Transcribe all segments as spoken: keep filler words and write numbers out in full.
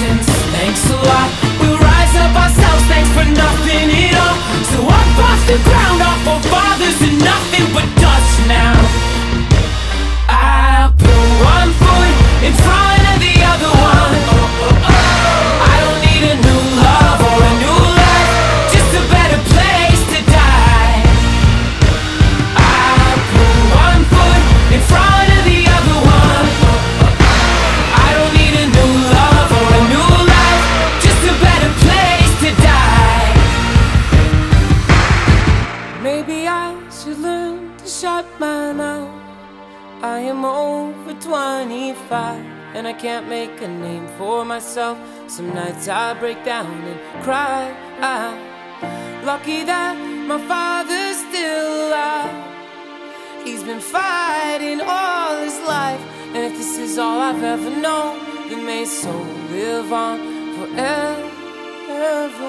distance, thanks a lot. We'll rise up ourselves, thanks for nothing at all. So up off the ground, our forefathers are nothing but dust now. I put one foot in front of the other one. I don't need a new love or a new life, just a better place to die. I put one foot in front of the other one. I don't need a new love or a new life, just a better place to die. Maybe I should learn to shut my mouth. I am over twenty-five and I can't make a name for myself. Some nights I break down and cry. I'm lucky that my father's still alive. He's been fighting all his life, and if this is all I've ever known, then may his soul live on forever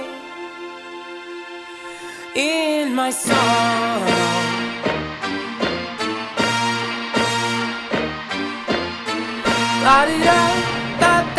in my song. La di da da